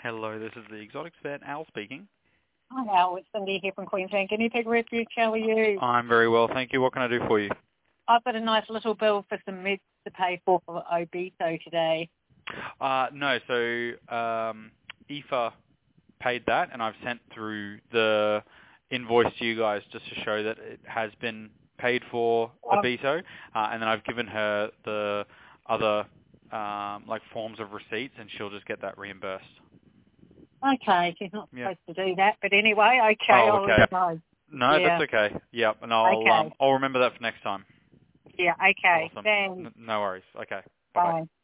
Hello, this is the Exotics Vet, Al speaking. Hi, Al. It's Cindy here from Queensland Guinea Pig Refuge. How are you? I'm very well, thank you. What can I do for you? I've got a nice little bill for some meds to pay for Obito today. No, so Aoife paid that, and I've sent through the invoice to you guys just to show that it has been paid for Obito, and then I've given her the other forms of receipts, and she'll just get that reimbursed. Okay, she's not supposed to do that, but anyway, okay, I'll let you know. No, Yeah. that's okay. Yep, and I'll remember that for next time. Yeah, okay. Awesome. Thanks. No worries. Okay. Bye.